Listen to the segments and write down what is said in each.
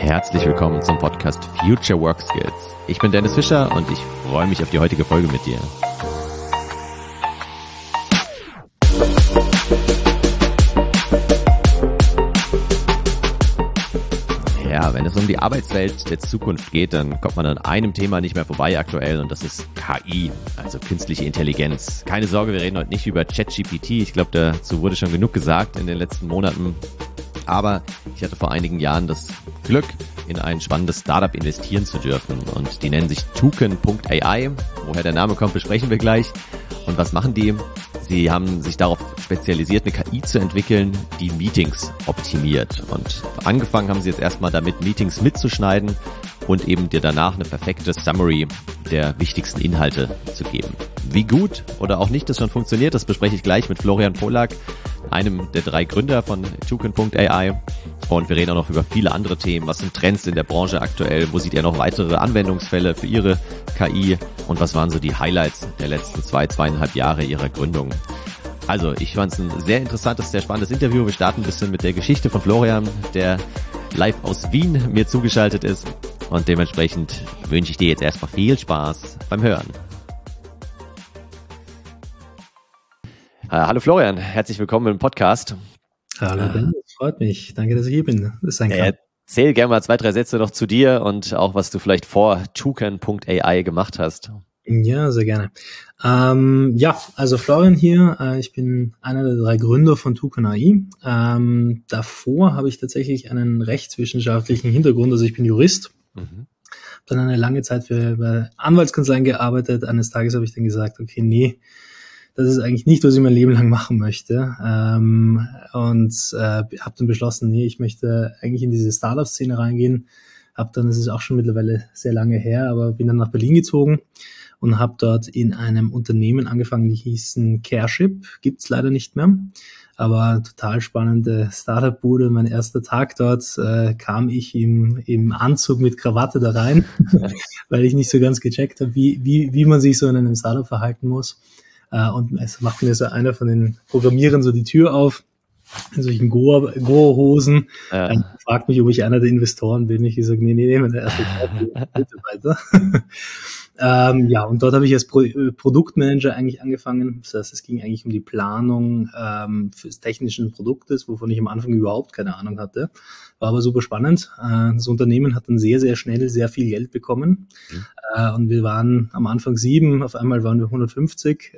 Herzlich willkommen zum Podcast Future Work Skills. Ich bin Dennis Fischer und ich freue mich auf die heutige Folge mit dir. Ja, wenn es um die Arbeitswelt der Zukunft geht, dann kommt man an einem Thema nicht mehr vorbei aktuell und das ist KI, also künstliche Intelligenz. Keine Sorge, wir reden heute nicht über ChatGPT. Ich glaube, dazu wurde schon genug gesagt in den letzten Monaten. Aber ich hatte vor einigen Jahren das Glück, in ein spannendes Startup investieren zu dürfen. Und die nennen sich Toucan.ai. Woher der Name kommt, besprechen wir gleich. Und was machen die? Sie haben sich darauf spezialisiert, eine KI zu entwickeln, die Meetings optimiert. Und angefangen haben sie jetzt erstmal damit, Meetings mitzuschneiden und eben dir danach eine perfekte Summary der wichtigsten Inhalte zu geben. Wie gut oder auch nicht das schon funktioniert, das bespreche ich gleich mit Florian Polak, einem der 3 Gründer von Toucan.ai. Und wir reden auch noch über viele andere Themen. Was sind Trends in der Branche aktuell? Wo seht ihr noch weitere Anwendungsfälle für Ihre KI? Und was waren so die Highlights der letzten 2,5 Jahre Ihrer Gründung? Also, ich fand es ein sehr interessantes, sehr spannendes Interview. Wir starten ein bisschen mit der Geschichte von Florian, der live aus Wien mir zugeschaltet ist. Und dementsprechend wünsche ich dir jetzt erstmal viel Spaß beim Hören. Hallo Florian, herzlich willkommen im Podcast. Hallo Ben, das freut mich. Danke, dass ich hier bin. Das ist ein Erzähl gerne mal 2, 3 Sätze noch zu dir und auch, was du vielleicht vor Toucan.ai gemacht hast. Ja, sehr gerne. Also Florian hier. Ich bin einer der 3 Gründer von Toucan.ai. Davor habe ich tatsächlich einen rechtswissenschaftlichen Hintergrund, also ich bin Jurist. Habe dann eine lange Zeit bei Anwaltskanzleien gearbeitet. Eines Tages habe ich dann gesagt, okay, nee, das ist eigentlich nicht, was ich mein Leben lang machen möchte. Habe dann beschlossen, nee, ich möchte eigentlich in diese Startup-Szene reingehen. Das ist auch schon mittlerweile sehr lange her, aber bin dann nach Berlin gezogen und habe dort in einem Unternehmen angefangen, die hießen Careship, gibt's leider nicht mehr. Aber total spannende Startup-Bude. Mein erster Tag dort kam ich im Anzug mit Krawatte da rein, weil ich nicht so ganz gecheckt habe, wie man sich so in einem Startup verhalten muss. Und es macht mir so einer von den Programmierern so die Tür auf, in solchen Gore-Hosen. Fragt mich, ob ich einer der Investoren bin. Ich sage, nee, mein erster Mitarbeiter. Und dort habe ich als Produktmanager eigentlich angefangen. Das heißt, es ging eigentlich um die Planung des technischen Produktes, wovon ich am Anfang überhaupt keine Ahnung hatte. War aber super spannend. Das Unternehmen hat dann sehr, sehr schnell sehr viel Geld bekommen. Und wir waren am Anfang 7, auf einmal waren wir 150.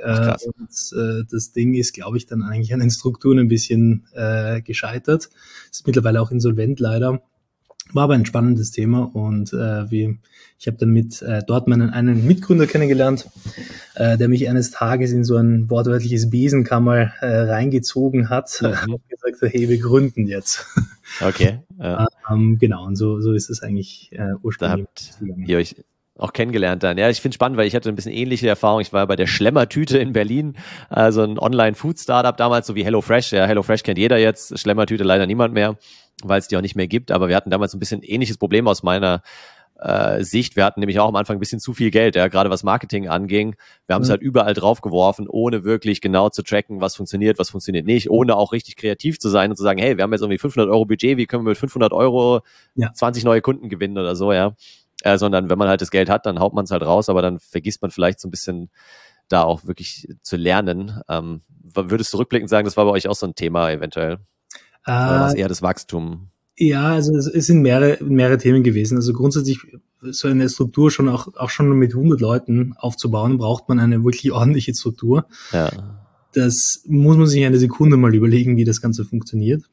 Das Ding ist, glaube ich, dann eigentlich an den Strukturen ein bisschen gescheitert. Ist mittlerweile auch insolvent leider. War aber ein spannendes Thema und ich habe dann dort einen Mitgründer kennengelernt, der mich eines Tages in so ein wortwörtliches Besenkammer reingezogen hat und gesagt hat, hey, wir gründen jetzt. Okay. Genau, und so ist es eigentlich ursprünglich. Da habt ihr euch auch kennengelernt dann. Ja, ich finde es spannend, weil ich hatte ein bisschen ähnliche Erfahrung. Ich war bei der Schlemmertüte in Berlin, also ein Online-Food-Startup damals, so wie HelloFresh. Ja, HelloFresh kennt jeder jetzt, Schlemmertüte leider niemand mehr, weil es die auch nicht mehr gibt. Aber wir hatten damals ein bisschen ähnliches Problem aus meiner Sicht. Wir hatten nämlich auch am Anfang ein bisschen zu viel Geld, ja, gerade was Marketing anging. Wir haben es halt überall draufgeworfen, ohne wirklich genau zu tracken, was funktioniert nicht, ohne auch richtig kreativ zu sein und zu sagen, hey, wir haben jetzt irgendwie 500 Euro Budget, wie können wir mit 500 Euro 20 neue Kunden gewinnen oder so, ja. Sondern wenn man halt das Geld hat, dann haut man es halt raus, aber dann vergisst man vielleicht so ein bisschen da auch wirklich zu lernen. Würdest du rückblickend sagen, das war bei euch auch so ein Thema eventuell? Oder war es eher das Wachstum? Ja, also es sind mehrere Themen gewesen. Also grundsätzlich so eine Struktur auch schon mit 100 Leuten aufzubauen, braucht man eine wirklich ordentliche Struktur. Ja. Das muss man sich eine Sekunde mal überlegen, wie das Ganze funktioniert.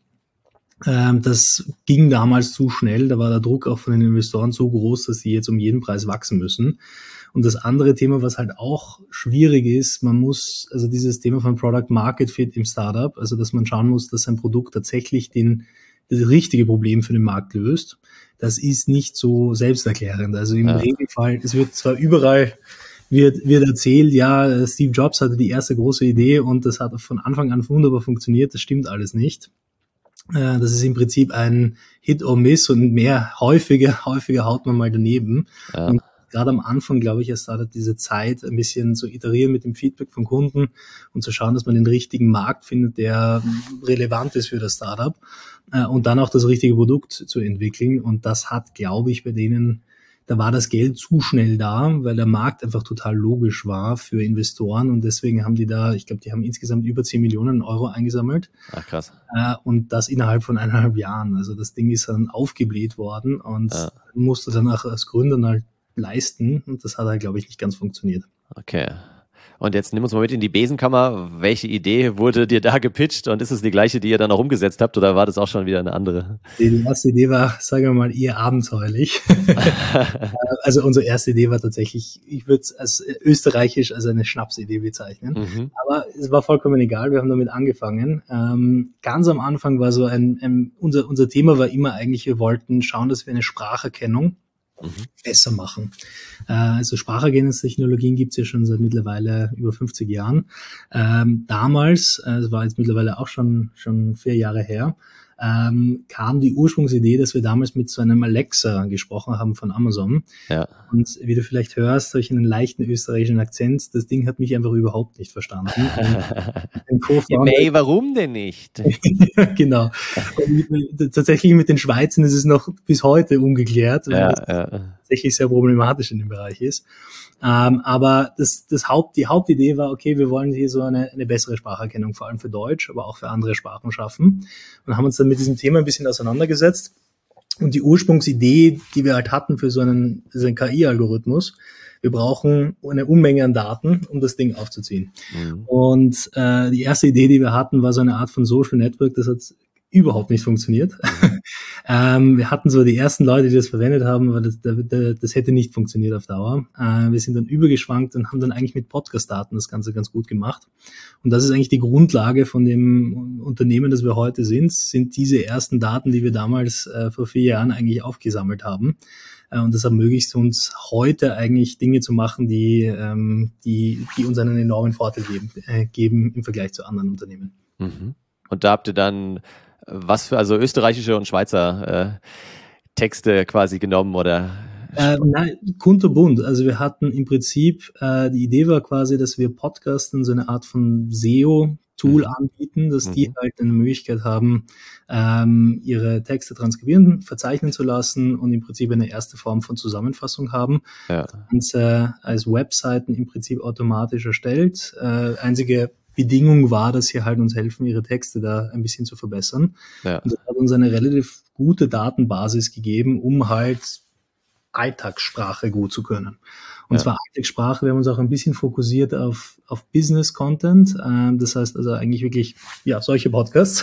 Das ging damals zu schnell, da war der Druck auch von den Investoren so groß, dass sie jetzt um jeden Preis wachsen müssen. Und das andere Thema, was halt auch schwierig ist, also dieses Thema von Product Market Fit im Startup, also dass man schauen muss, dass ein Produkt tatsächlich das richtige Problem für den Markt löst, das ist nicht so selbsterklärend. Also im Regelfall, es wird zwar überall wird erzählt, ja, Steve Jobs hatte die erste große Idee und das hat von Anfang an wunderbar funktioniert, das stimmt alles nicht. Das ist im Prinzip ein Hit or Miss und häufiger haut man mal daneben. Ja. Und gerade am Anfang, glaube ich, als Startup diese Zeit, ein bisschen zu iterieren mit dem Feedback von Kunden und zu schauen, dass man den richtigen Markt findet, der relevant ist für das Startup, und dann auch das richtige Produkt zu entwickeln. Und das hat, glaube ich, bei denen, da war das Geld zu schnell da, weil der Markt einfach total logisch war für Investoren, und deswegen haben die da, ich glaube, die haben insgesamt über 10 Millionen Euro eingesammelt. Ach, krass. Und das innerhalb von 1,5 Jahren. Also das Ding ist dann aufgebläht worden und musste dann auch als Gründer halt leisten, und das hat halt, glaube ich, nicht ganz funktioniert. Okay. Und jetzt nimm uns mal mit in die Besenkammer. Welche Idee wurde dir da gepitcht, und ist es die gleiche, die ihr dann auch umgesetzt habt, oder war das auch schon wieder eine andere? Die erste Idee war, sagen wir mal, eher abenteuerlich. Also unsere erste Idee war tatsächlich, ich würde es als österreichisch als eine Schnapsidee bezeichnen. Aber es war vollkommen egal, wir haben damit angefangen. Ganz am Anfang war so unser Thema war immer eigentlich, wir wollten schauen, dass wir eine Spracherkennung besser machen. Also Spracherkennungstechnologien gibt es ja schon seit mittlerweile über 50 Jahren. Damals, das war jetzt mittlerweile auch schon 4 Jahre her, kam die Ursprungsidee, dass wir damals mit so einem Alexa gesprochen haben von Amazon. Ja. Und wie du vielleicht hörst, habe ich einen leichten österreichischen Akzent. Das Ding hat mich einfach überhaupt nicht verstanden. Hey, warum denn nicht? Genau. Und tatsächlich mit den Schweizern ist es noch bis heute ungeklärt, weil das tatsächlich sehr problematisch in dem Bereich ist. Aber die Hauptidee war, okay, wir wollen hier so eine bessere Spracherkennung, vor allem für Deutsch, aber auch für andere Sprachen schaffen, und haben uns dann mit diesem Thema ein bisschen auseinandergesetzt. Und die Ursprungsidee, die wir halt hatten für so einen KI-Algorithmus, wir brauchen eine Unmenge an Daten, um das Ding aufzuziehen. Und die erste Idee, die wir hatten, war so eine Art von Social Network. Das hat überhaupt nicht funktioniert. Wir hatten so die ersten Leute, die das verwendet haben, aber das hätte nicht funktioniert auf Dauer. Wir sind dann übergeschwankt und haben dann eigentlich mit Podcast-Daten das Ganze ganz gut gemacht. Und das ist eigentlich die Grundlage von dem Unternehmen, das wir heute sind diese ersten Daten, die wir damals vor 4 Jahren eigentlich aufgesammelt haben. Und das ermöglicht uns heute eigentlich Dinge zu machen, die uns einen enormen Vorteil geben im Vergleich zu anderen Unternehmen. Und da habt ihr dann also österreichische und Schweizer Texte quasi genommen, oder? Nein, kunterbunt. Also wir hatten im Prinzip, die Idee war quasi, dass wir Podcasten so eine Art von SEO-Tool anbieten, dass die halt eine Möglichkeit haben, ihre Texte transkribieren, verzeichnen zu lassen und im Prinzip eine erste Form von Zusammenfassung haben. Das Ganze als Webseiten im Prinzip automatisch erstellt. Einzige Bedingung war, dass sie halt uns helfen, ihre Texte da ein bisschen zu verbessern. Und das hat uns eine relativ gute Datenbasis gegeben, um halt Alltagssprache gut zu können. Und zwar Alltagssprache, wir haben uns auch ein bisschen fokussiert auf Business-Content. Das heißt also eigentlich wirklich, solche Podcasts,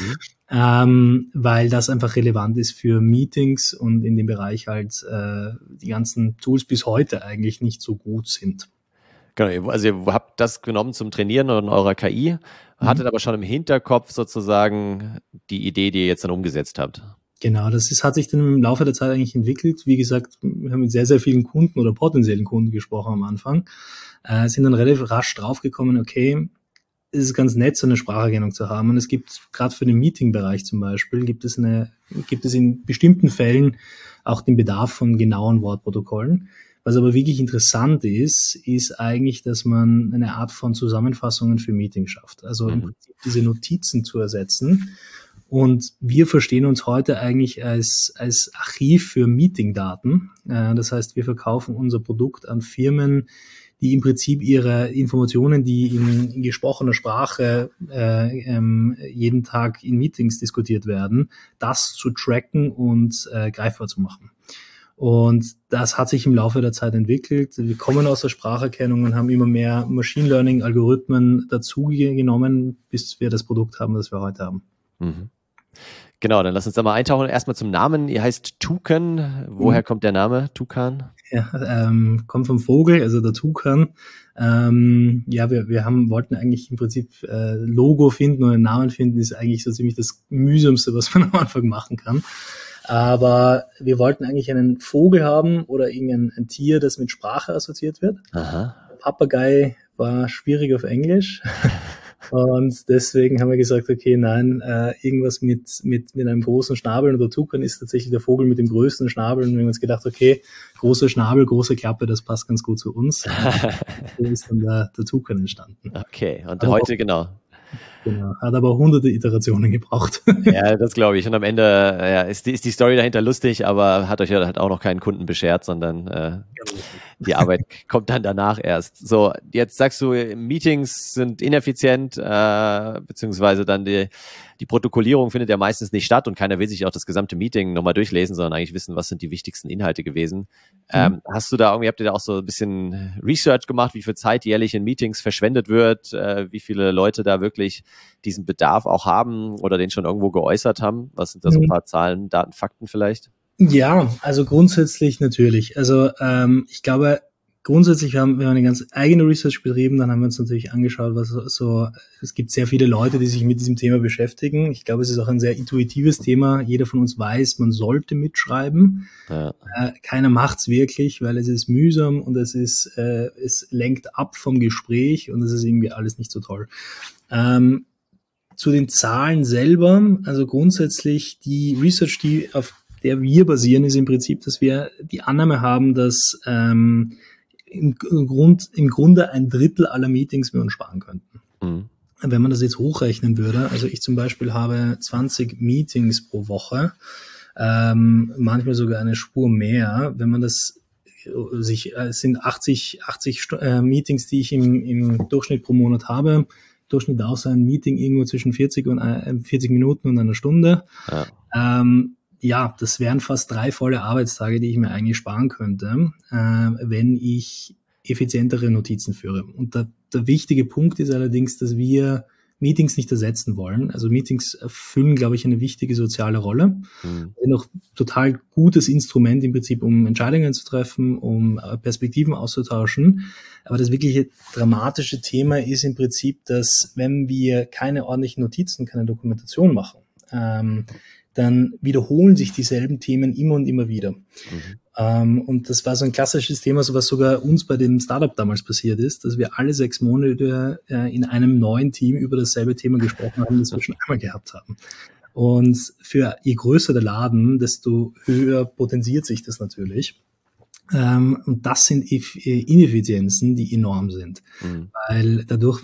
weil das einfach relevant ist für Meetings und in dem Bereich halt die ganzen Tools bis heute eigentlich nicht so gut sind. Genau, also ihr habt das genommen zum Trainieren in eurer KI, hattet aber schon im Hinterkopf sozusagen die Idee, die ihr jetzt dann umgesetzt habt. Genau, hat sich dann im Laufe der Zeit eigentlich entwickelt. Wie gesagt, wir haben mit sehr, sehr vielen Kunden oder potenziellen Kunden gesprochen am Anfang, sind dann relativ rasch draufgekommen, okay, es ist ganz nett, so eine Spracherkennung zu haben. Und es gibt, gerade für den Meeting-Bereich zum Beispiel, gibt es in bestimmten Fällen auch den Bedarf von genauen Wortprotokollen. Was aber wirklich interessant ist eigentlich, dass man eine Art von Zusammenfassungen für Meetings schafft. Also im Prinzip diese Notizen zu ersetzen. Und wir verstehen uns heute eigentlich als Archiv für Meetingdaten. Das heißt, wir verkaufen unser Produkt an Firmen, die im Prinzip ihre Informationen, die in gesprochener Sprache jeden Tag in Meetings diskutiert werden, das zu tracken und greifbar zu machen. Und das hat sich im Laufe der Zeit entwickelt. Wir kommen aus der Spracherkennung und haben immer mehr Machine Learning Algorithmen dazu genommen, bis wir das Produkt haben, das wir heute haben. Genau, dann lass uns da mal eintauchen. Erstmal zum Namen. Ihr heißt Tukan. Woher kommt der Name Tukan? Ja, kommt vom Vogel, also der Tukan. Wir wollten eigentlich im Prinzip Logo finden und einen Namen finden, ist eigentlich so ziemlich das Mühsamste, was man am Anfang machen kann. Aber wir wollten eigentlich einen Vogel haben oder ein Tier, das mit Sprache assoziiert wird. Papagei war schwierig auf Englisch. Und deswegen haben wir gesagt, okay, nein, irgendwas mit einem großen Schnabel. Und der Tukan ist tatsächlich der Vogel mit dem größten Schnabel. Und wir haben uns gedacht, okay, großer Schnabel, große Klappe, das passt ganz gut zu uns. So ist dann der Tukan entstanden. Okay, und heute, genau. Genau, hat aber hunderte Iterationen gebraucht. Ja, das glaube ich. Und am Ende ist die Story dahinter lustig, aber hat euch ja halt auch noch keinen Kunden beschert, sondern die Arbeit kommt dann danach erst. So, jetzt sagst du, Meetings sind ineffizient, beziehungsweise dann die Protokollierung findet ja meistens nicht statt und keiner will sich auch das gesamte Meeting nochmal durchlesen, sondern eigentlich wissen, was sind die wichtigsten Inhalte gewesen. Habt ihr da auch so ein bisschen Research gemacht, wie viel Zeit jährlich in Meetings verschwendet wird, wie viele Leute da wirklich diesen Bedarf auch haben oder den schon irgendwo geäußert haben? Was sind da so ein paar Zahlen, Daten, Fakten vielleicht? Ja, also grundsätzlich natürlich. Also ich glaube, grundsätzlich wir haben eine ganz eigene Research betrieben, dann haben wir uns natürlich angeschaut, es gibt sehr viele Leute, die sich mit diesem Thema beschäftigen. Ich glaube, es ist auch ein sehr intuitives Thema. Jeder von uns weiß, man sollte mitschreiben. Ja. Keiner macht's wirklich, weil es ist mühsam und es lenkt ab vom Gespräch und es ist irgendwie alles nicht so toll. Zu den Zahlen selber, also grundsätzlich die Research, auf der wir basieren, ist im Prinzip, dass wir die Annahme haben, dass im Grunde ein Drittel aller Meetings wir uns sparen könnten. Mhm. Wenn man das jetzt hochrechnen würde, also ich zum Beispiel habe 20 Meetings pro Woche, manchmal sogar eine Spur mehr. Wenn man es sind 80 Meetings, die ich im Durchschnitt pro Monat habe. Durchschnitt auch so ein Meeting irgendwo zwischen 40 Minuten und einer Stunde. Ja. Das wären fast 3 volle Arbeitstage, die ich mir eigentlich sparen könnte, wenn ich effizientere Notizen führe. Und der wichtige Punkt ist allerdings, dass wir Meetings nicht ersetzen wollen. Also Meetings erfüllen, glaube ich, eine wichtige soziale Rolle. Sind auch total gutes Instrument im Prinzip, um Entscheidungen zu treffen, um Perspektiven auszutauschen. Aber das wirkliche dramatische Thema ist im Prinzip, dass wenn wir keine ordentlichen Notizen, keine Dokumentation machen, dann wiederholen sich dieselben Themen immer und immer wieder. Und das war so ein klassisches Thema, so was sogar uns bei dem Startup damals passiert ist, dass wir alle 6 Monate in einem neuen Team über dasselbe Thema gesprochen haben, das wir schon einmal gehabt haben. Und je größer der Laden, desto höher potenziert sich das natürlich. Und das sind Ineffizienzen, die enorm sind. Weil dadurch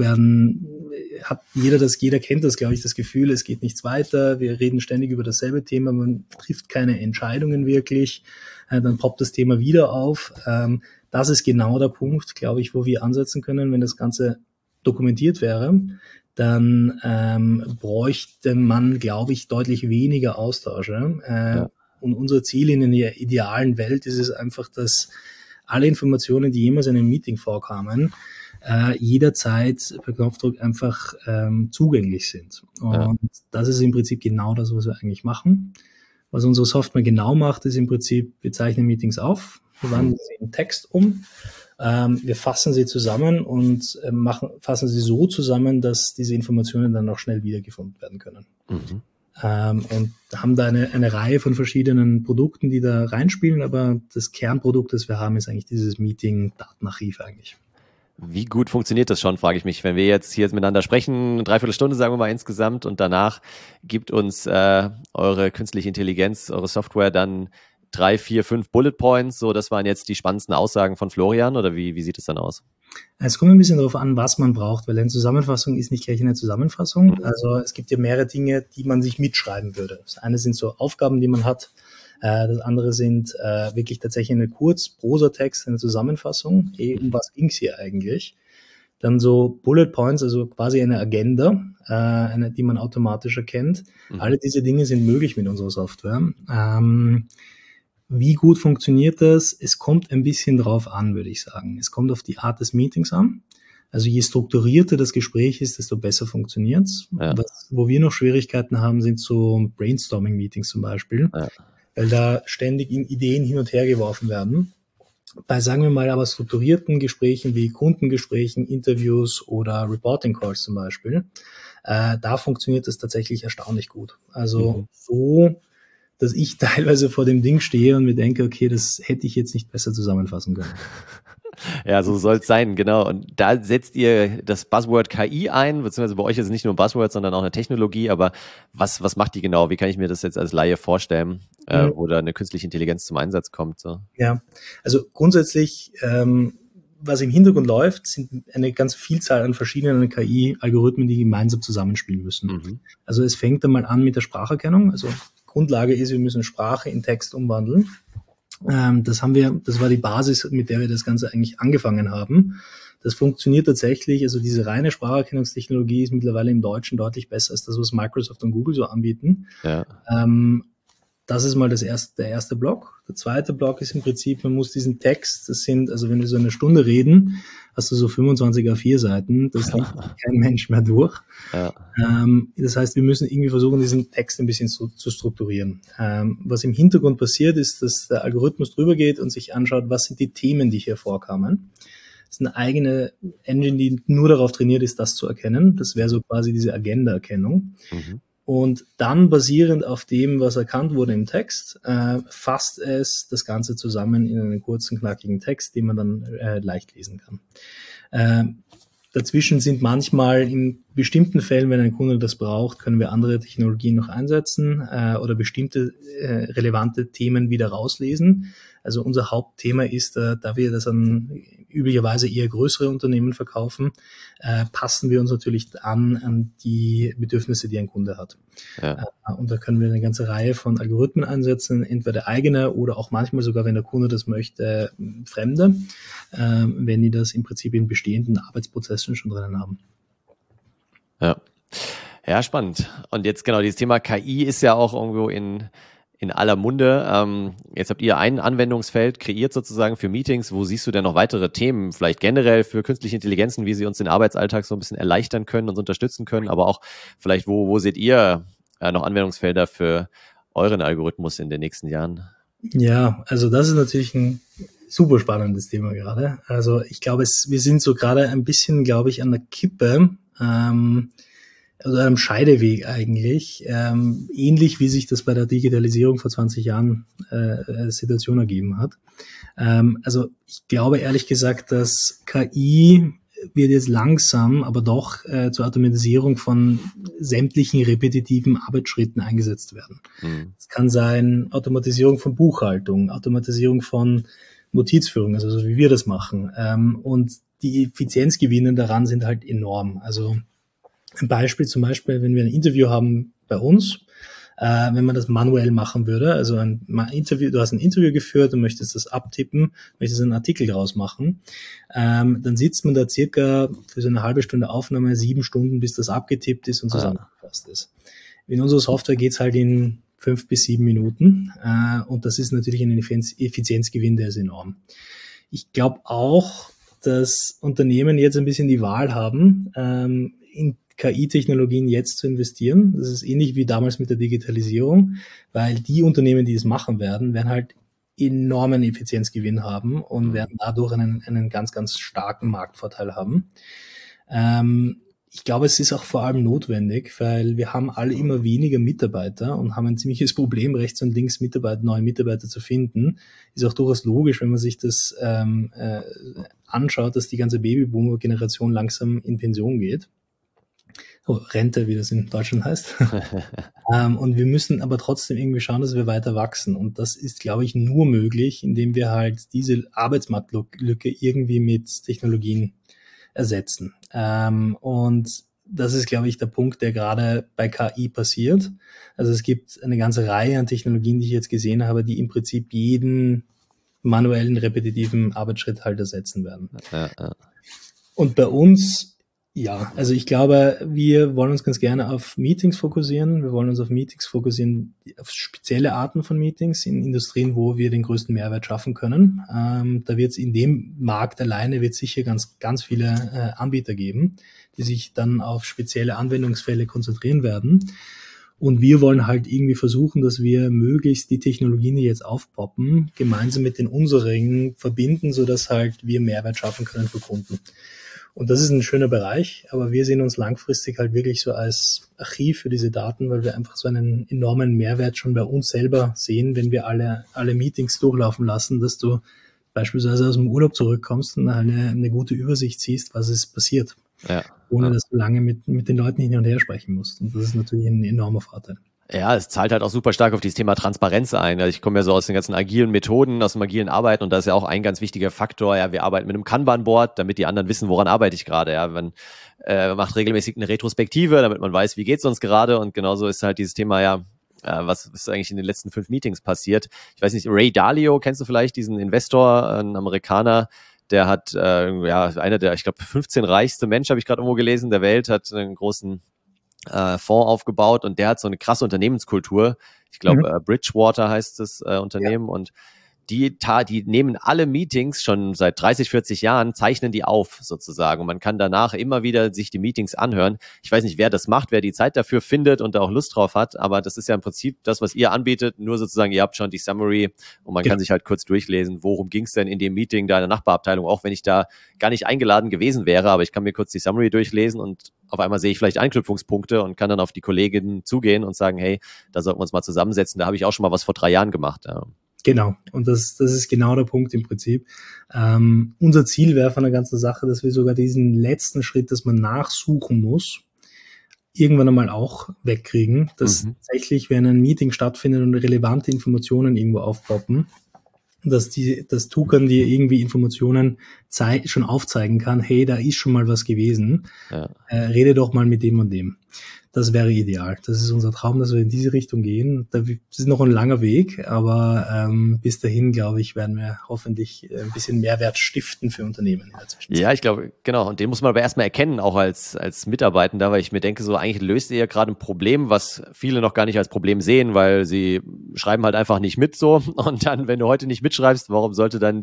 jeder kennt das, glaube ich, das Gefühl, es geht nichts weiter, wir reden ständig über dasselbe Thema, man trifft keine Entscheidungen wirklich, dann poppt das Thema wieder auf. Das ist genau der Punkt, glaube ich, wo wir ansetzen können, wenn das Ganze dokumentiert wäre. Dann bräuchte man, glaube ich, deutlich weniger Austausche. Ja. Und unser Ziel in einer idealen Welt ist es einfach, dass alle Informationen, die jemals in einem Meeting vorkamen, jederzeit per Knopfdruck einfach zugänglich sind. Und das ist im Prinzip genau das, was wir eigentlich machen. Was unsere Software genau macht, ist im Prinzip, wir zeichnen Meetings auf, wir wandeln sie in Text um, wir fassen sie zusammen und fassen sie so zusammen, dass diese Informationen dann auch schnell wiedergefunden werden können. Und haben da eine Reihe von verschiedenen Produkten, die da reinspielen, aber das Kernprodukt, das wir haben, ist eigentlich dieses Meeting-Datenarchiv eigentlich. Wie gut funktioniert das schon, frage ich mich. Wenn wir jetzt hier miteinander sprechen, 3/4 Stunde sagen wir mal insgesamt und danach gibt uns eure künstliche Intelligenz, eure Software dann 3, 4, 5 Bullet Points, so das waren jetzt die spannendsten Aussagen von Florian oder wie sieht es dann aus? Es kommt ein bisschen darauf an, was man braucht, weil eine Zusammenfassung ist nicht gleich eine Zusammenfassung. Also es gibt ja mehrere Dinge, die man sich mitschreiben würde. Das eine sind so Aufgaben, die man hat. Das andere sind wirklich tatsächlich eine Prosatext, eine Zusammenfassung. Um was ging's hier eigentlich? Dann so Bullet Points, also quasi eine Agenda, die man automatisch erkennt. Alle diese Dinge sind möglich mit unserer Software. Wie gut funktioniert das? Es kommt ein bisschen drauf an, würde ich sagen. Es kommt auf die Art des Meetings an. Also je strukturierter das Gespräch ist, desto besser funktioniert's. Ja. Wo wir noch Schwierigkeiten haben, sind so Brainstorming-Meetings zum Beispiel, weil da ständig Ideen hin und her geworfen werden. Bei, sagen wir mal, aber strukturierten Gesprächen wie Kundengesprächen, Interviews oder Reporting-Calls zum Beispiel, da funktioniert das tatsächlich erstaunlich gut. Also so, dass ich teilweise vor dem Ding stehe und mir denke, okay, das hätte ich jetzt nicht besser zusammenfassen können. Ja, so soll es sein, genau. Und da setzt ihr das Buzzword KI ein, beziehungsweise bei euch ist es nicht nur ein Buzzword, sondern auch eine Technologie. Aber was macht die genau? Wie kann ich mir das jetzt als Laie vorstellen, wo da eine künstliche Intelligenz zum Einsatz kommt? So? Ja, also grundsätzlich, was im Hintergrund läuft, sind eine ganze Vielzahl an verschiedenen KI-Algorithmen, die gemeinsam zusammenspielen müssen. Mhm. Also es fängt einmal an mit der Spracherkennung. Also Grundlage ist, wir müssen Sprache in Text umwandeln. Das war die Basis, mit der wir das Ganze eigentlich angefangen haben. Das funktioniert tatsächlich, also diese reine Spracherkennungstechnologie ist mittlerweile im Deutschen deutlich besser als das, was Microsoft und Google so anbieten. Ja. Das ist mal der erste Block. Der zweite Block ist im Prinzip, man muss diesen Text, also wenn wir so eine Stunde reden, hast du so 25 A4 Seiten, das liest kein Mensch mehr durch. Ja. Das heißt, wir müssen irgendwie versuchen, diesen Text ein bisschen zu strukturieren. Was im Hintergrund passiert, ist, dass der Algorithmus drüber geht und sich anschaut, was sind die Themen, die hier vorkamen. Das ist eine eigene Engine, die nur darauf trainiert ist, das zu erkennen. Das wäre so quasi diese Agenda-Erkennung. Mhm. Und dann basierend auf dem, was erkannt wurde im Text, fasst es das Ganze zusammen in einen kurzen, knackigen Text, den man dann leicht lesen kann. Dazwischen sind manchmal in bestimmten Fällen, wenn ein Kunde das braucht, können wir andere Technologien noch einsetzen oder bestimmte relevante Themen wieder rauslesen. Also unser Hauptthema ist, da wir das an üblicherweise eher größere Unternehmen verkaufen, passen wir uns natürlich an die Bedürfnisse, die ein Kunde hat. Ja. Und da können wir eine ganze Reihe von Algorithmen einsetzen, entweder eigene oder auch manchmal sogar, wenn der Kunde das möchte, fremde, wenn die das im Prinzip in bestehenden Arbeitsprozessen schon drinnen haben. Ja, spannend. Und jetzt genau, dieses Thema KI ist ja auch irgendwo in aller Munde. Jetzt habt ihr ein Anwendungsfeld kreiert sozusagen für Meetings. Wo siehst du denn noch weitere Themen, vielleicht generell für künstliche Intelligenzen, wie sie uns den Arbeitsalltag so ein bisschen erleichtern können, uns unterstützen können, aber auch vielleicht, wo seht ihr noch Anwendungsfelder für euren Algorithmus in den nächsten Jahren? Ja, also das ist natürlich ein super spannendes Thema gerade. Also ich glaube, wir sind so gerade ein bisschen, glaube ich, an der Kippe, also einem Scheideweg eigentlich, ähnlich wie sich das bei der Digitalisierung vor 20 Jahren Situation ergeben hat. Also ich glaube ehrlich gesagt, dass KI wird jetzt langsam, aber doch zur Automatisierung von sämtlichen repetitiven Arbeitsschritten eingesetzt werden. Es kann sein Automatisierung von Buchhaltung, Automatisierung von Notizführung, also so wie wir das machen. Und die Effizienzgewinne daran sind halt enorm. Also ein Beispiel zum Beispiel, wenn wir ein Interview haben bei uns, wenn man das manuell machen würde, also du hast ein Interview geführt und möchtest das abtippen, möchtest einen Artikel draus machen, dann sitzt man da circa für so eine halbe Stunde Aufnahme 7 Stunden, bis das abgetippt ist und zusammengefasst ist. In unserer Software geht's halt in 5 bis 7 Minuten und das ist natürlich ein Effizienzgewinn, der ist enorm. Ich glaube auch, dass Unternehmen jetzt ein bisschen die Wahl haben, in KI-Technologien jetzt zu investieren. Das ist ähnlich wie damals mit der Digitalisierung, weil die Unternehmen, die es machen werden halt enormen Effizienzgewinn haben und werden dadurch einen ganz, ganz starken Marktvorteil haben. Ich glaube, es ist auch vor allem notwendig, weil wir haben alle immer weniger Mitarbeiter und haben ein ziemliches Problem, rechts und links neue Mitarbeiter zu finden. Ist auch durchaus logisch, wenn man sich das anschaut, dass die ganze Babyboomer-Generation langsam in Pension geht. Rente, wie das in Deutschland heißt. Und wir müssen aber trotzdem irgendwie schauen, dass wir weiter wachsen. Und das ist, glaube ich, nur möglich, indem wir halt diese Arbeitsmarktlücke irgendwie mit Technologien ersetzen. Und das ist, glaube ich, der Punkt, der gerade bei KI passiert. Also es gibt eine ganze Reihe an Technologien, die ich jetzt gesehen habe, die im Prinzip jeden manuellen, repetitiven Arbeitsschritt halt ersetzen werden. Und bei uns, ja, also ich glaube, wir wollen uns ganz gerne auf Meetings fokussieren. Wir wollen uns auf Meetings fokussieren, auf spezielle Arten von Meetings in Industrien, wo wir den größten Mehrwert schaffen können. Da wird es in dem Markt alleine wird sicher ganz, ganz viele Anbieter geben, die sich dann auf spezielle Anwendungsfälle konzentrieren werden. Und wir wollen halt irgendwie versuchen, dass wir möglichst die Technologien, die jetzt aufpoppen, gemeinsam mit den unseren verbinden, sodass halt wir Mehrwert schaffen können für Kunden. Und das ist ein schöner Bereich, aber wir sehen uns langfristig halt wirklich so als Archiv für diese Daten, weil wir einfach so einen enormen Mehrwert schon bei uns selber sehen, wenn wir alle Meetings durchlaufen lassen, dass du beispielsweise aus dem Urlaub zurückkommst und eine gute Übersicht siehst, was ist passiert, ohne dass du lange mit den Leuten hin und her sprechen musst. Und das ist natürlich ein enormer Vorteil. Ja, es zahlt halt auch super stark auf dieses Thema Transparenz ein. Also ich komme ja so aus den ganzen agilen Methoden, aus dem agilen Arbeiten, und da ist ja auch ein ganz wichtiger Faktor, ja, wir arbeiten mit einem Kanban-Board, damit die anderen wissen, woran arbeite ich gerade. Ja, man macht regelmäßig eine Retrospektive, damit man weiß, wie geht's uns gerade, und genauso ist halt dieses Thema, ja, was ist eigentlich in den letzten 5 Meetings passiert. Ich weiß nicht, Ray Dalio, kennst du vielleicht, diesen Investor, ein Amerikaner, der hat, einer der, ich glaube, 15 reichste Mensch, habe ich gerade irgendwo gelesen, der Welt, hat einen großen Fonds aufgebaut, und der hat so eine krasse Unternehmenskultur. Ich glaube, Bridgewater heißt das Unternehmen, und die nehmen alle Meetings schon seit 30, 40 Jahren, zeichnen die auf sozusagen, und man kann danach immer wieder sich die Meetings anhören. Ich weiß nicht, wer das macht, wer die Zeit dafür findet und da auch Lust drauf hat, aber das ist ja im Prinzip das, was ihr anbietet, nur sozusagen, ihr habt schon die Summary und man kann sich halt kurz durchlesen, worum ging es denn in dem Meeting da in der Nachbarabteilung, auch wenn ich da gar nicht eingeladen gewesen wäre, aber ich kann mir kurz die Summary durchlesen und auf einmal sehe ich vielleicht Anknüpfungspunkte und kann dann auf die Kolleginnen zugehen und sagen, hey, da sollten wir uns mal zusammensetzen, da habe ich auch schon mal was vor 3 Jahren gemacht. Ja. Genau, und das ist genau der Punkt im Prinzip. Unser Ziel wäre von der ganzen Sache, dass wir sogar diesen letzten Schritt, dass man nachsuchen muss, irgendwann einmal auch wegkriegen, dass tatsächlich, wenn ein Meeting stattfindet und relevante Informationen irgendwo aufpoppen, dass das Toucan dir irgendwie Informationen schon aufzeigen kann, hey, da ist schon mal was gewesen, rede doch mal mit dem und dem. Das wäre ideal. Das ist unser Traum, dass wir in diese Richtung gehen. Das ist noch ein langer Weg, aber bis dahin, glaube ich, werden wir hoffentlich ein bisschen Mehrwert stiften für Unternehmen in der Zwischenzeit. Ja, ich glaube, genau. Und den muss man aber erstmal erkennen, auch als Mitarbeitender, weil ich mir denke, so eigentlich löst ihr ja gerade ein Problem, was viele noch gar nicht als Problem sehen, weil sie schreiben halt einfach nicht mit so. Und dann, wenn du heute nicht mitschreibst, warum sollte dann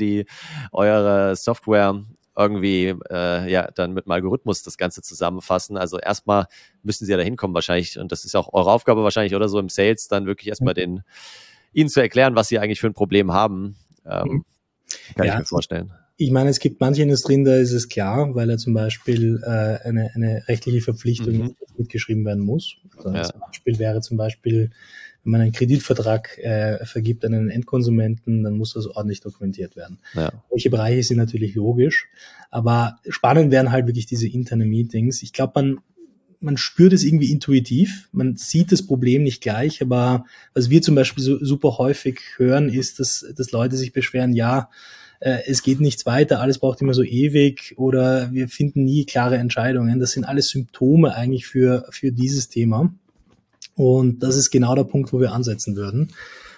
eure Software irgendwie dann mit dem Algorithmus das Ganze zusammenfassen? Also erstmal müssen sie ja dahin kommen wahrscheinlich, und das ist auch eure Aufgabe wahrscheinlich oder so im Sales, dann wirklich erstmal ihnen zu erklären, was sie eigentlich für ein Problem haben. Kann ich mir vorstellen. Ich meine, es gibt manche Industrien, da ist es klar, weil zum Beispiel eine rechtliche Verpflichtung mitgeschrieben werden muss. Also ein Beispiel wäre zum Beispiel, wenn man einen Kreditvertrag vergibt an einen Endkonsumenten, dann muss das ordentlich dokumentiert werden. Ja. Solche Bereiche sind natürlich logisch, aber spannend wären halt wirklich diese internen Meetings. Ich glaube, man spürt es irgendwie intuitiv, man sieht das Problem nicht gleich, aber was wir zum Beispiel so super häufig hören, ist, dass Leute sich beschweren, es geht nichts weiter, alles braucht immer so ewig oder wir finden nie klare Entscheidungen. Das sind alles Symptome eigentlich für dieses Thema. Und das ist genau der Punkt, wo wir ansetzen würden,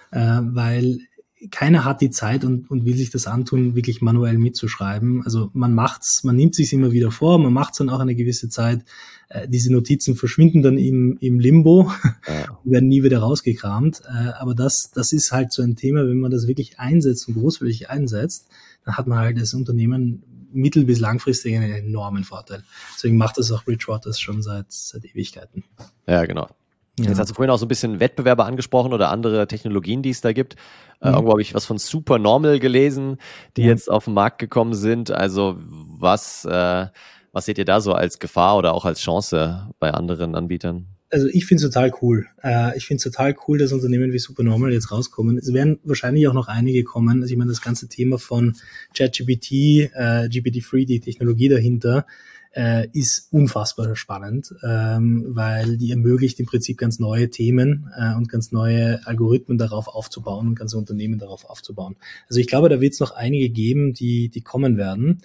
weil keiner hat die Zeit und will sich das antun, wirklich manuell mitzuschreiben. Also man nimmt sich's immer wieder vor, man macht's dann auch eine gewisse Zeit. Diese Notizen verschwinden dann im Limbo und werden nie wieder rausgekramt. Aber das ist halt so ein Thema, wenn man das wirklich einsetzt und großflächig einsetzt, dann hat man halt als Unternehmen mittel- bis langfristig einen enormen Vorteil. Deswegen macht das auch Bridgewater schon seit Ewigkeiten. Ja, genau. Jetzt hast du vorhin auch so ein bisschen Wettbewerber angesprochen oder andere Technologien, die es da gibt. Irgendwo habe ich was von Supernormal gelesen, die jetzt auf den Markt gekommen sind. Also was seht ihr da so als Gefahr oder auch als Chance bei anderen Anbietern? Also ich finde es total cool. Ich finde es total cool, dass Unternehmen wie Supernormal jetzt rauskommen. Es werden wahrscheinlich auch noch einige kommen. Also ich meine, das ganze Thema von ChatGPT, GPT-3, die Technologie dahinter, ist unfassbar spannend, weil die ermöglicht im Prinzip ganz neue Themen und ganz neue Algorithmen darauf aufzubauen und ganze Unternehmen darauf aufzubauen. Also ich glaube, da wird es noch einige geben, die kommen werden.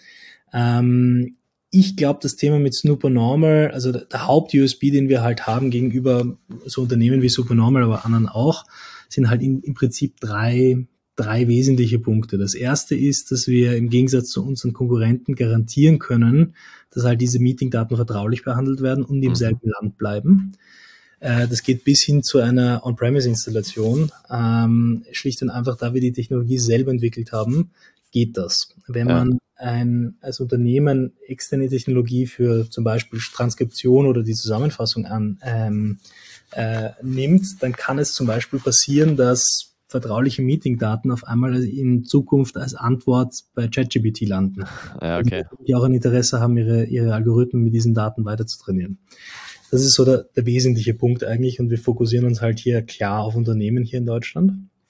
Ich glaube, das Thema mit Supernormal, also der Haupt-USB, den wir halt haben gegenüber so Unternehmen wie Supernormal, aber anderen auch, sind halt im Prinzip drei wesentliche Punkte. Das erste ist, dass wir im Gegensatz zu unseren Konkurrenten garantieren können, dass halt diese Meetingdaten vertraulich behandelt werden und im selben Land bleiben. Das geht bis hin zu einer On-Premise-Installation. Schlicht und einfach, da wir die Technologie selber entwickelt haben, geht das. Wenn man als Unternehmen externe Technologie für zum Beispiel Transkription oder die Zusammenfassung nimmt, dann kann es zum Beispiel passieren, dass vertrauliche Meetingdaten auf einmal in Zukunft als Antwort bei ChatGPT landen. Ja, okay. Die auch ein Interesse haben, ihre Algorithmen mit diesen Daten weiter zu trainieren. Das ist so der wesentliche Punkt eigentlich, und wir fokussieren uns halt hier klar auf Unternehmen hier in Deutschland.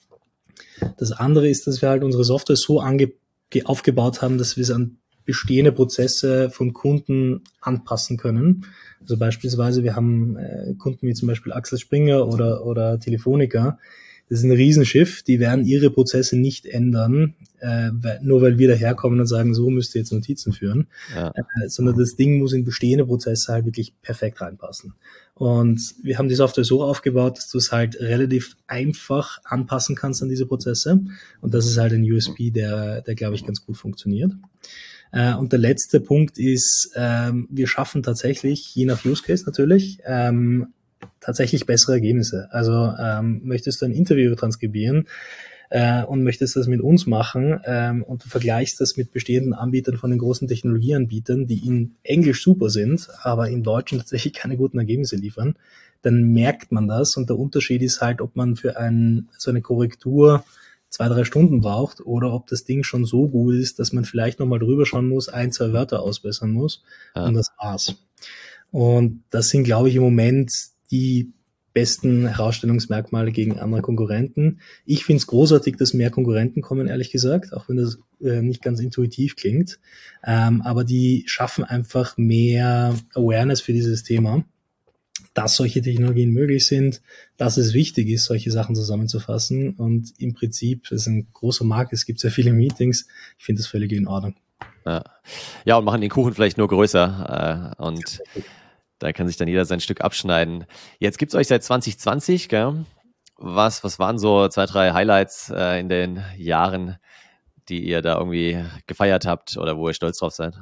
Das andere ist, dass wir halt unsere Software so aufgebaut haben, dass wir es an bestehende Prozesse von Kunden anpassen können. Also beispielsweise, wir haben Kunden wie zum Beispiel Axel Springer oder Telefonica. Das ist ein Riesenschiff, die werden ihre Prozesse nicht ändern, nur weil wir daherkommen und sagen, so müsst ihr jetzt Notizen führen, sondern das Ding muss in bestehende Prozesse halt wirklich perfekt reinpassen. Und wir haben die Software so aufgebaut, dass du es halt relativ einfach anpassen kannst an diese Prozesse. Und das ist halt ein USP, der glaube ich, ganz gut funktioniert. Und der letzte Punkt ist, wir schaffen tatsächlich, je nach Use Case natürlich, tatsächlich bessere Ergebnisse. Also möchtest du ein Interview transkribieren und möchtest das mit uns machen und du vergleichst das mit bestehenden Anbietern von den großen Technologieanbietern, die in Englisch super sind, aber in Deutsch tatsächlich keine guten Ergebnisse liefern, dann merkt man das, und der Unterschied ist halt, ob man für so eine Korrektur 2-3 Stunden braucht oder ob das Ding schon so gut ist, dass man vielleicht nochmal drüber schauen muss, 1-2 Wörter ausbessern muss und das war's. Und das sind, glaube ich, im Moment die besten Herausstellungsmerkmale gegen andere Konkurrenten. Ich finde es großartig, dass mehr Konkurrenten kommen, ehrlich gesagt, auch wenn das nicht ganz intuitiv klingt. Aber die schaffen einfach mehr Awareness für dieses Thema, dass solche Technologien möglich sind, dass es wichtig ist, solche Sachen zusammenzufassen. Und im Prinzip, es ist ein großer Markt, es gibt sehr viele Meetings. Ich finde das völlig in Ordnung. Ja, und machen den Kuchen vielleicht nur größer. Und da kann sich dann jeder sein Stück abschneiden. Jetzt gibt's euch seit 2020, gell? Was waren so 2-3 Highlights in den Jahren, die ihr da irgendwie gefeiert habt oder wo ihr stolz drauf seid?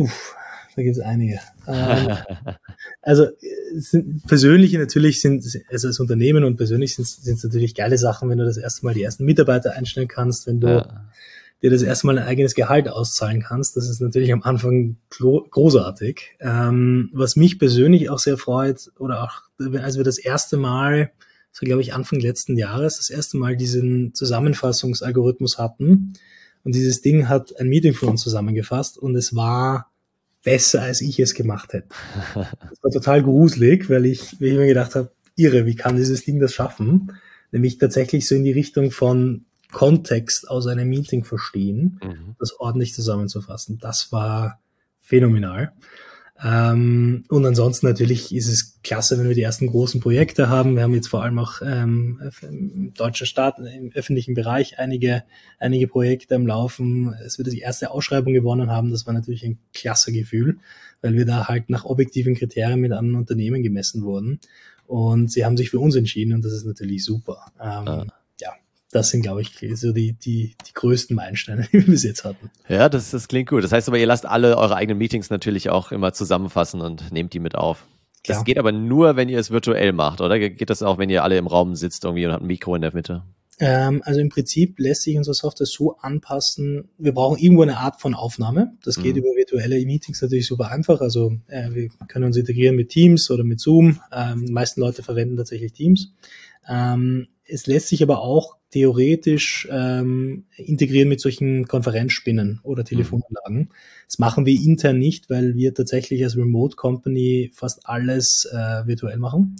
Da gibt's einige. Also persönliche natürlich also als Unternehmen und persönlich sind es natürlich geile Sachen, wenn du das erste Mal die ersten Mitarbeiter einstellen kannst, wenn du dir das erste Mal ein eigenes Gehalt auszahlen kannst. Das ist natürlich am Anfang großartig. Was mich persönlich auch sehr freut, oder auch, als wir das erste Mal, so glaube ich Anfang letzten Jahres, das erste Mal diesen Zusammenfassungsalgorithmus hatten, und dieses Ding hat ein Meeting für uns zusammengefasst und es war besser, als ich es gemacht hätte. Das war total gruselig, weil ich mir gedacht habe, irre, wie kann dieses Ding das schaffen? Nämlich tatsächlich so in die Richtung von Kontext aus einem Meeting verstehen, das ordentlich zusammenzufassen. Das war phänomenal. Und ansonsten natürlich ist es klasse, wenn wir die ersten großen Projekte haben. Wir haben jetzt vor allem auch im deutschen Staat, im öffentlichen Bereich einige Projekte am Laufen. Als wir die erste Ausschreibung gewonnen haben, das war natürlich ein klasse Gefühl, weil wir da halt nach objektiven Kriterien mit anderen Unternehmen gemessen wurden. Und sie haben sich für uns entschieden und das ist natürlich super. Das sind, glaube ich, so die größten Meilensteine, die wir bis jetzt hatten. Ja, das klingt gut. Das heißt aber, ihr lasst alle eure eigenen Meetings natürlich auch immer zusammenfassen und nehmt die mit auf. Klar. Das geht aber nur, wenn ihr es virtuell macht, oder? Geht das auch, wenn ihr alle im Raum sitzt irgendwie und habt ein Mikro in der Mitte? Also im Prinzip lässt sich unsere Software so anpassen, wir brauchen irgendwo eine Art von Aufnahme. Das geht über virtuelle Meetings natürlich super einfach. Also wir können uns integrieren mit Teams oder mit Zoom. Die meisten Leute verwenden tatsächlich Teams. Es lässt sich aber auch theoretisch integrieren mit solchen Konferenzspinnen oder Telefonanlagen. Das machen wir intern nicht, weil wir tatsächlich als Remote Company fast alles virtuell machen.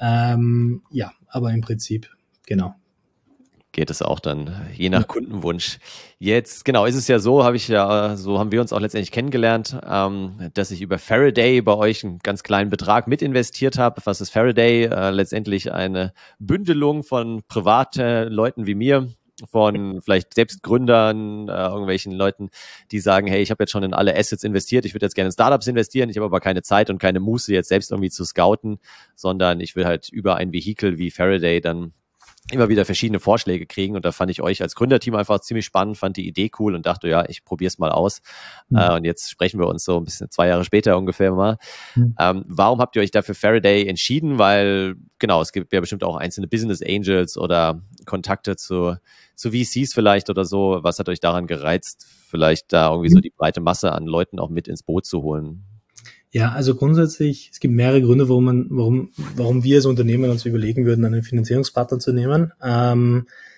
Aber im Prinzip, genau. Geht es auch dann, je nach Kundenwunsch. Jetzt, genau, ist es ja so, so haben wir uns auch letztendlich kennengelernt, dass ich über Faraday bei euch einen ganz kleinen Betrag mit investiert habe. Was ist Faraday? Letztendlich eine Bündelung von privaten Leuten wie mir, von vielleicht selbst Gründern, irgendwelchen Leuten, die sagen, hey, ich habe jetzt schon in alle Assets investiert, ich würde jetzt gerne in Startups investieren, ich habe aber keine Zeit und keine Muße, jetzt selbst irgendwie zu scouten, sondern ich will halt über ein Vehikel wie Faraday dann immer wieder verschiedene Vorschläge kriegen, und da fand ich euch als Gründerteam einfach ziemlich spannend, fand die Idee cool und dachte, ja, ich probiere es mal aus. Und jetzt sprechen wir uns so ein bisschen 2 Jahre später ungefähr mal. Warum habt ihr euch dafür Faraday entschieden? Weil, genau, es gibt ja bestimmt auch einzelne Business Angels oder Kontakte zu VCs vielleicht oder so. Was hat euch daran gereizt, vielleicht da irgendwie so die breite Masse an Leuten auch mit ins Boot zu holen? Ja, also grundsätzlich, es gibt mehrere Gründe, warum wir als Unternehmen uns überlegen würden, einen Finanzierungspartner zu nehmen.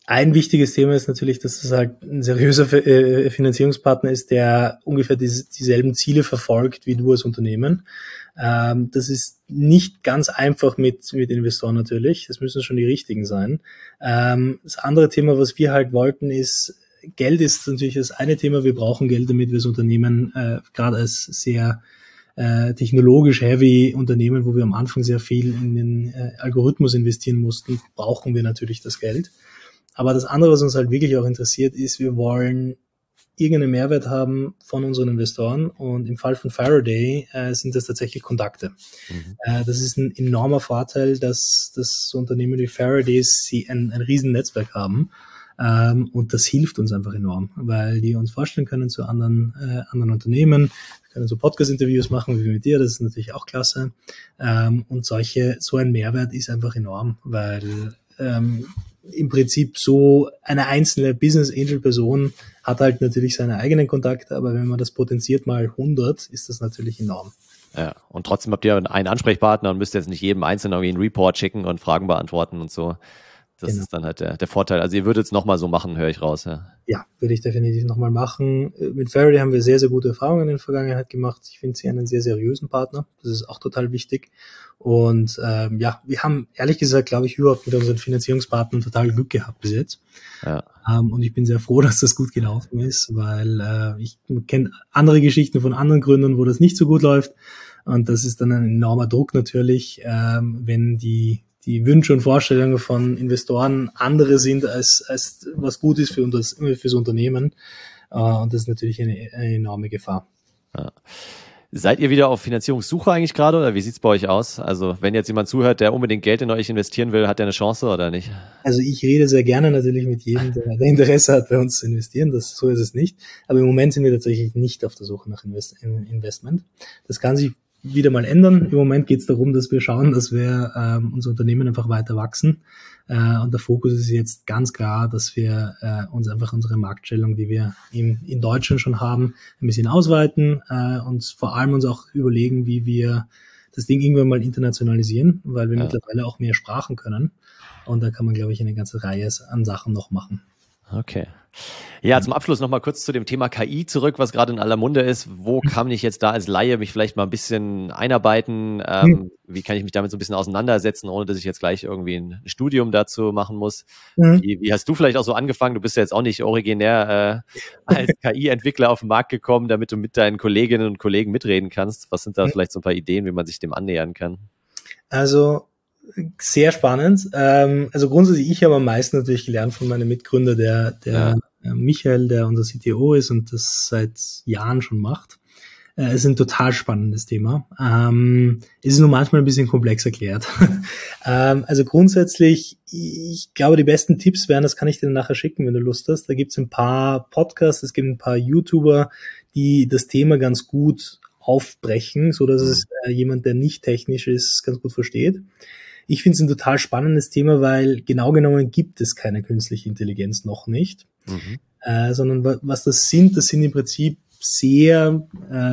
Ein wichtiges Thema ist natürlich, dass es halt ein seriöser Finanzierungspartner ist, der ungefähr dieselben Ziele verfolgt wie du als Unternehmen. Das ist nicht ganz einfach mit Investoren natürlich. Das müssen schon die richtigen sein. Das andere Thema, was wir halt wollten, ist, Geld ist natürlich das eine Thema. Wir brauchen Geld, damit wir das Unternehmen, gerade als sehr technologisch heavy Unternehmen, wo wir am Anfang sehr viel in den Algorithmus investieren mussten, brauchen wir natürlich das Geld. Aber das andere, was uns halt wirklich auch interessiert, ist, wir wollen irgendeinen Mehrwert haben von unseren Investoren, und im Fall von Faraday sind das tatsächlich Kontakte. Das ist ein enormer Vorteil, dass das Unternehmen wie Faraday ein riesen Netzwerk haben, und das hilft uns einfach enorm, weil die uns vorstellen können zu anderen Unternehmen. Wir können so Podcast-Interviews machen wie mit dir, das ist natürlich auch klasse, und so ein Mehrwert ist einfach enorm, weil im Prinzip so eine einzelne Business Angel Person hat halt natürlich seine eigenen Kontakte, aber wenn man das potenziert mal 100, ist das natürlich enorm. Ja, und trotzdem habt ihr einen Ansprechpartner und müsst jetzt nicht jedem Einzelnen irgendwie einen Report schicken und Fragen beantworten und so. Das ist dann halt der Vorteil. Also ihr würdet es nochmal so machen, höre ich raus. Ja, würde ich definitiv nochmal machen. Mit Faraday haben wir sehr, sehr gute Erfahrungen in der Vergangenheit gemacht. Ich finde sie einen sehr seriösen Partner. Das ist auch total wichtig. Und wir haben ehrlich gesagt, glaube ich, überhaupt mit unseren Finanzierungspartnern total Glück gehabt bis jetzt. Ja. Und ich bin sehr froh, dass das gut gelaufen ist, weil ich kenne andere Geschichten von anderen Gründern, wo das nicht so gut läuft. Und das ist dann ein enormer Druck natürlich, wenn die Wünsche und Vorstellungen von Investoren andere sind, als was gut ist fürs Unternehmen. Und das ist natürlich eine enorme Gefahr. Ja. Seid ihr wieder auf Finanzierungssuche eigentlich gerade, oder wie sieht's bei euch aus? Also wenn jetzt jemand zuhört, der unbedingt Geld in euch investieren will, hat der eine Chance oder nicht? Also ich rede sehr gerne natürlich mit jedem, der Interesse hat, bei uns zu investieren. So ist es nicht. Aber im Moment sind wir tatsächlich nicht auf der Suche nach Investment. Das kann sich wieder mal ändern. Im Moment geht es darum, dass wir schauen, dass wir unser Unternehmen einfach weiter wachsen. Und der Fokus ist jetzt ganz klar, dass wir uns einfach unsere Marktstellung, die wir in Deutschland schon haben, ein bisschen ausweiten, und vor allem uns auch überlegen, wie wir das Ding irgendwann mal internationalisieren, weil wir mittlerweile auch mehr Sprachen können. Und da kann man, glaube ich, eine ganze Reihe an Sachen noch machen. Okay. Ja, zum Abschluss nochmal kurz zu dem Thema KI zurück, was gerade in aller Munde ist. Wo kann ich jetzt da als Laie mich vielleicht mal ein bisschen einarbeiten? Wie kann ich mich damit so ein bisschen auseinandersetzen, ohne dass ich jetzt gleich irgendwie ein Studium dazu machen muss? Wie hast du vielleicht auch so angefangen? Du bist ja jetzt auch nicht originär als KI-Entwickler auf den Markt gekommen, damit du mit deinen Kolleginnen und Kollegen mitreden kannst. Was sind da vielleicht so ein paar Ideen, wie man sich dem annähern kann? Also sehr spannend. Also grundsätzlich, ich habe am meisten natürlich gelernt von meinem Mitgründer, der Michael, der unser CTO ist und das seit Jahren schon macht. Es ist ein total spannendes Thema. Es ist nur manchmal ein bisschen komplex erklärt. Also grundsätzlich, ich glaube, die besten Tipps wären, das kann ich dir nachher schicken, wenn du Lust hast. Da gibt es ein paar Podcasts, es gibt ein paar YouTuber, die das Thema ganz gut aufbrechen, so dass es jemand, der nicht technisch ist, ganz gut versteht. Ich finde es ein total spannendes Thema, weil genau genommen gibt es keine künstliche Intelligenz noch nicht, sondern was das sind im Prinzip sehr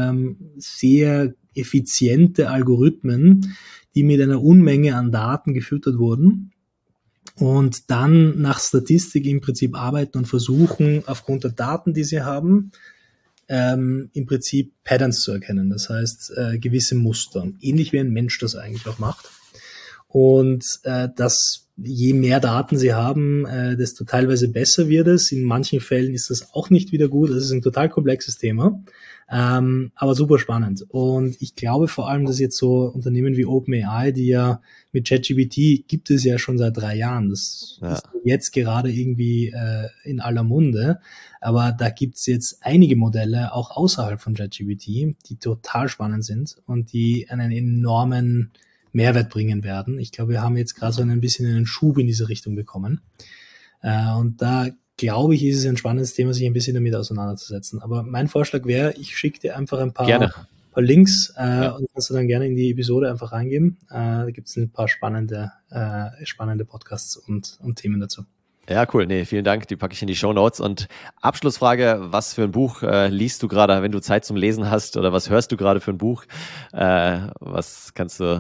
effiziente Algorithmen, die mit einer Unmenge an Daten gefüttert wurden und dann nach Statistik im Prinzip arbeiten und versuchen, aufgrund der Daten, die sie haben, im Prinzip Patterns zu erkennen, das heißt gewisse Muster, ähnlich wie ein Mensch das eigentlich auch macht. Und je mehr Daten sie haben, desto teilweise besser wird es. In manchen Fällen ist das auch nicht wieder gut. Das ist ein total komplexes Thema, aber super spannend. Und ich glaube vor allem, dass jetzt so Unternehmen wie OpenAI, die ja mit ChatGPT gibt es ja schon seit 3 Jahren. Das ist jetzt gerade irgendwie in aller Munde. Aber da gibt's jetzt einige Modelle, auch außerhalb von ChatGPT, die total spannend sind und die einen enormen Mehrwert bringen werden. Ich glaube, wir haben jetzt gerade so ein bisschen einen Schub in diese Richtung bekommen. Und da, glaube ich, ist es ein spannendes Thema, sich ein bisschen damit auseinanderzusetzen. Aber mein Vorschlag wäre, ich schicke dir einfach ein paar Links und kannst du dann gerne in die Episode einfach reingeben. Da gibt es ein paar spannende Podcasts und Themen dazu. Ja, cool. Nee, vielen Dank. Die packe ich in die Shownotes. Und Abschlussfrage, was für ein Buch liest du gerade, wenn du Zeit zum Lesen hast, oder was hörst du gerade für ein Buch? Was kannst du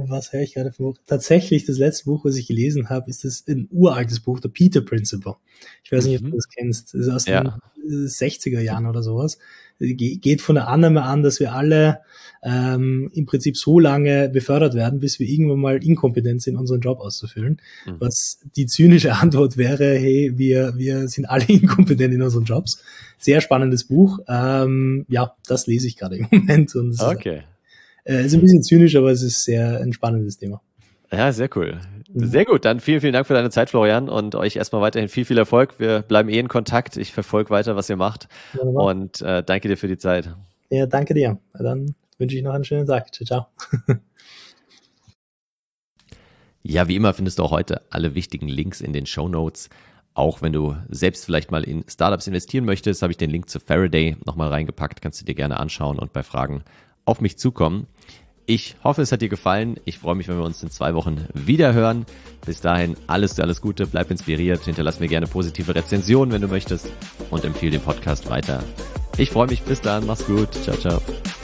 Was höre ich gerade für ein Buch? Tatsächlich, das letzte Buch, was ich gelesen habe, ist das ein uraltes Buch, The Peter Principle. Ich weiß nicht, ob du das kennst. Das ist aus den 60er Jahren oder sowas. Geht von der Annahme an, dass wir alle im Prinzip so lange befördert werden, bis wir irgendwann mal inkompetent sind, unseren Job auszufüllen. Was die zynische Antwort wäre, hey, wir sind alle inkompetent in unseren Jobs. Sehr spannendes Buch. Ja, das lese ich gerade im Moment. Und okay. Ist ein bisschen zynisch, aber es ist sehr ein spannendes Thema. Ja, sehr cool. Sehr gut. Dann vielen, vielen Dank für deine Zeit, Florian, und euch erstmal weiterhin viel, viel Erfolg. Wir bleiben in Kontakt. Ich verfolge weiter, was ihr macht. Wunderbar. Und danke dir für die Zeit. Ja, danke dir. Dann wünsche ich noch einen schönen Tag. Ciao, ciao. Ja, wie immer findest du auch heute alle wichtigen Links in den Shownotes. Auch wenn du selbst vielleicht mal in Startups investieren möchtest, habe ich den Link zu Faraday nochmal reingepackt. Kannst du dir gerne anschauen und bei Fragen auf mich zukommen. Ich hoffe, es hat dir gefallen. Ich freue mich, wenn wir uns in 2 Wochen wieder hören. Bis dahin alles Gute, bleib inspiriert, hinterlass mir gerne positive Rezensionen, wenn du möchtest, und empfehle den Podcast weiter. Ich freue mich, bis dann, mach's gut, ciao, ciao.